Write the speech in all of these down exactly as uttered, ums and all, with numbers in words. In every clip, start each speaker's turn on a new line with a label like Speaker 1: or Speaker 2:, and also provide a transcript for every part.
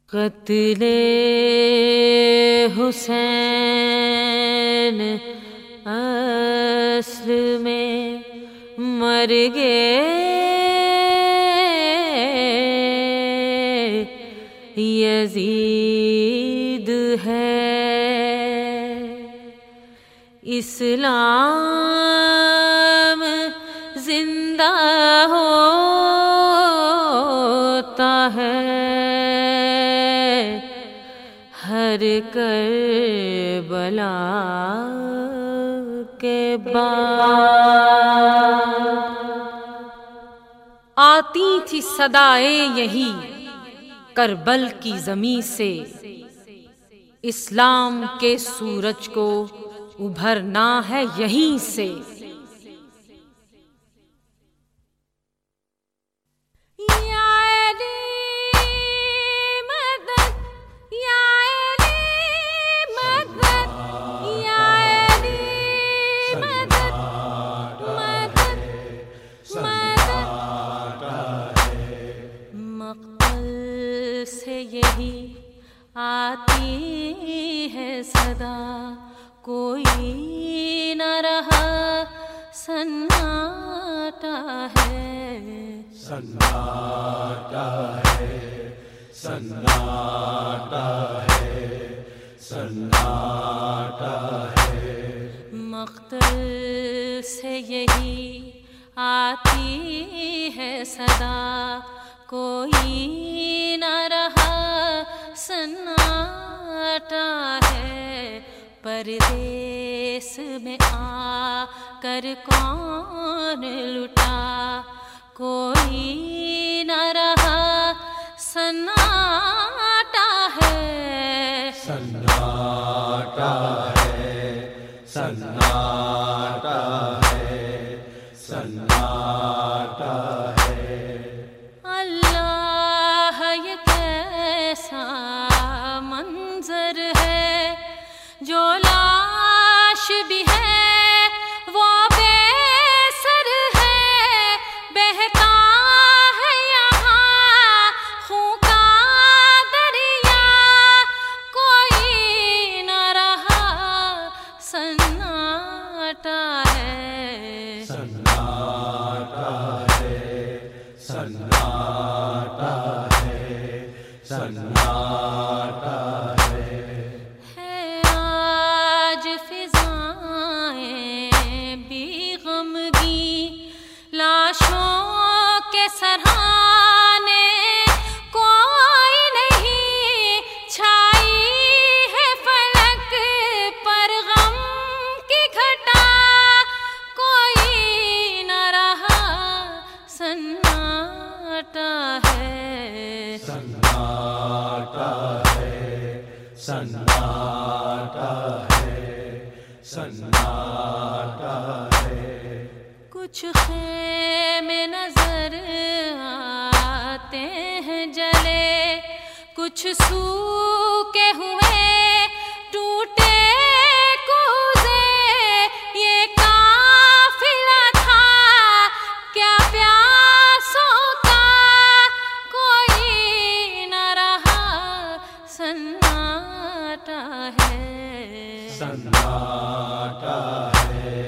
Speaker 1: قتل حسین اصل میں مر گئے یزید ہے، اسلام زندہ ہوتا ہے ہر کربلا کے بعد۔
Speaker 2: آتی تھی صدائیں یہی کربل کی زمین سے، اسلام کے سورج کو ابھرنا ہے یہیں سے۔
Speaker 1: یہی آتی ہے صدا، کوئی نہ رہا سناٹا ہے،
Speaker 3: سناٹا ہے، سناٹا ہے، سناٹا ہے۔
Speaker 1: مقتل سے یہی آتی ہے صدا، کوئی نہ رہا سناٹا ہے، پردیس میں آ کر کون لٹا، کوئی نہ رہا سناٹا ہے،
Speaker 3: سناٹا ہے، سناٹا ہے، سناٹا ہے۔
Speaker 1: اللہ یہ کیسا منظر ہے، جو لاش بھی ہے وہ بے سر ہے، بہتا ہے یہاں خون کا دریا، کوئی نہ رہا سناٹا ہے،
Speaker 3: سناٹا ہے، سناٹا ہے، سناٹا ہے۔
Speaker 1: ہے آج فضائیں بھی غمگین، لاشوں کے سرہانے کوئی نہیں، چھائی ہے فلک پر غم کی گھٹا، کوئی نہ رہا سناٹا ہے،
Speaker 3: سناٹا ہے، سناٹا ہے، سناٹا ہے۔
Speaker 1: کچھ خیمے نظر آتے ہیں جلے، کچھ سوکھے ہوئے ٹوٹے کوزے، یہ قافلہ تھا کیا پیاسوں کا، کوئی نہ رہا سناٹا ہے،
Speaker 3: سناٹا ہے،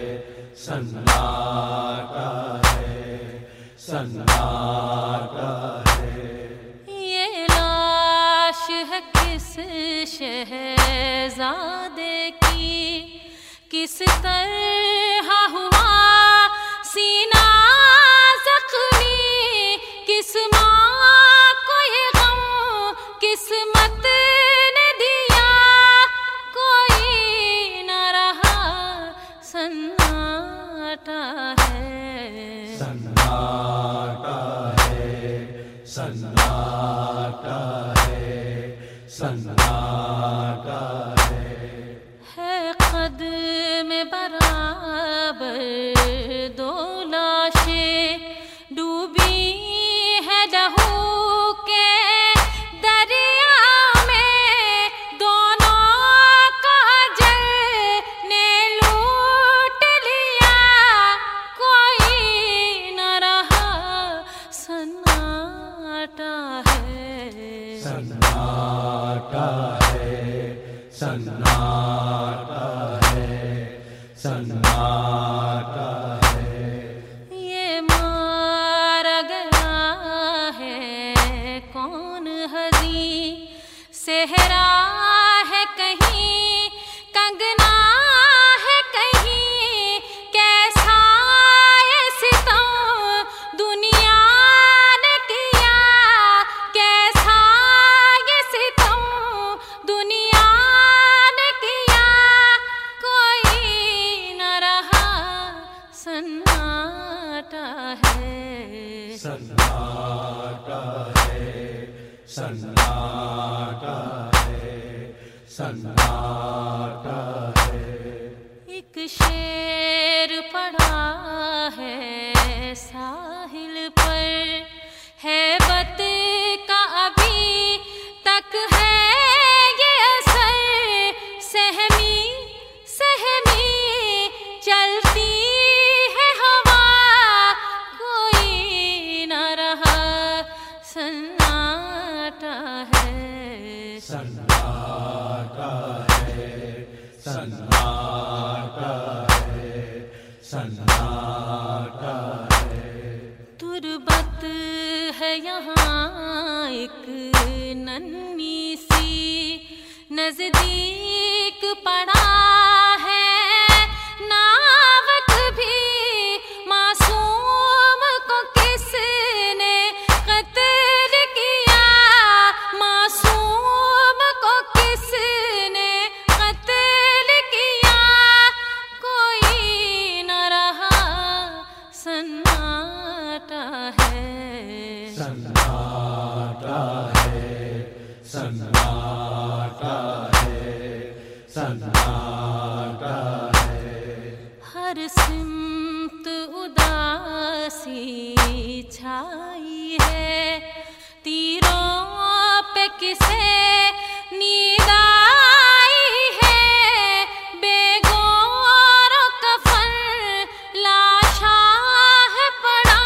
Speaker 3: سناٹا ہے، سناٹا ہے۔
Speaker 1: یہ لاش ہے کس شہزادے کی، کس طرح ہوا سینہ زخمی، کس ماں کو یہ غم قسمت نے دیا، کوئی نہ رہا سناٹا ہے،
Speaker 3: سناٹا ہے، سناٹا ہے، سناٹا ہے۔
Speaker 1: ہے قدم برابر دو لاشیں ڈوبی ہے لہو کے دریا میں، دونوں کا جل نے لوٹ لیا، کوئی نہ رہا سناٹا ہے،
Speaker 3: سناٹا सन्नाटा है,
Speaker 1: ये मारा गया है कौन हजी, सेहरा है कहीं, कंगना है कहीं, कैसा ये सितम दुनिया ने किया, कैसा ये सितम दुनिया ने किया, कोई न रहा सन्नाटा है,
Speaker 3: सन्नाटा है, सन्नाटा है, सन्नाटा है।
Speaker 1: एक शेर पड़ा है साहिल पर, हैबत का अभी तक है ये असर, सहमी सहमी चलती है हवा, कोई न रहा सन्नाटा है,
Speaker 3: सन्नाटा है, सन्नाटा है, सन्नाटा है।
Speaker 1: तुरबत है यहाँ एक नन्ही सी, नजदीक पड़ा है नावक भी, मासूम को किसने कत्ल किया, मासूम को किसने कत्ल किया, कोई न रहा सन्नाटा है,
Speaker 3: सन्नाटा है, सन्नाटा है, सन्नाटा है।
Speaker 1: हर सिमत उदासी छाई है, तीरों पे किसे नींद आई है, बेगौर कफन लाशा है पड़ा,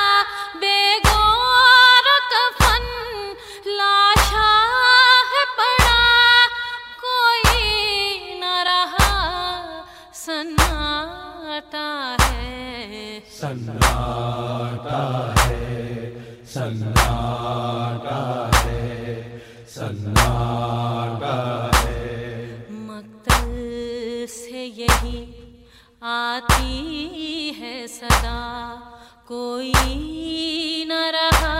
Speaker 1: बेगौर कफन लाशा है पड़ा, कोई न रहा सन्नाटा है,
Speaker 3: सन्नाटा है, सन्नाटा है, सन्नाटा है।
Speaker 1: मक्तल से यही आती है सदा, कोई न रहा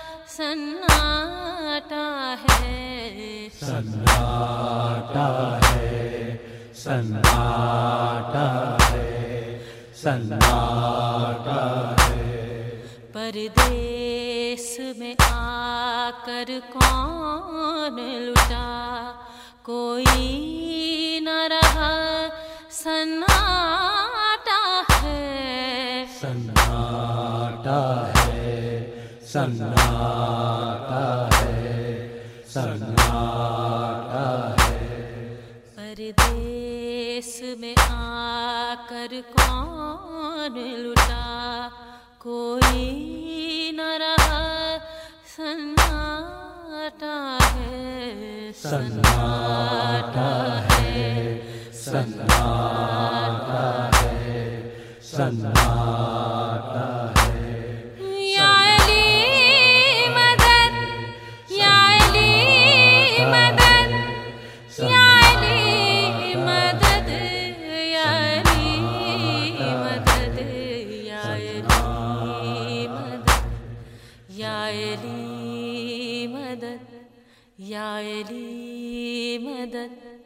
Speaker 1: सन्नाटा है,
Speaker 3: सन्नाटा है, सन्नाटा है, सन्नाटा है।
Speaker 1: परदेस में आकर कौन लुटा, कोई न रहा सन्नाटा है,
Speaker 3: सन्नाटा है, सन्नाटा है, सन्नाटा है।
Speaker 1: परदेस में आकर कौन लुटा, कोई न रहा सन्नाटा है,
Speaker 3: सन्नाटा है, सन्नाटा है, सन्नाटा है।
Speaker 1: या अली मदद, या अली मदद, या अली मदद, या अली मदद, या अली मदद, या अली मदद, या अली मदद।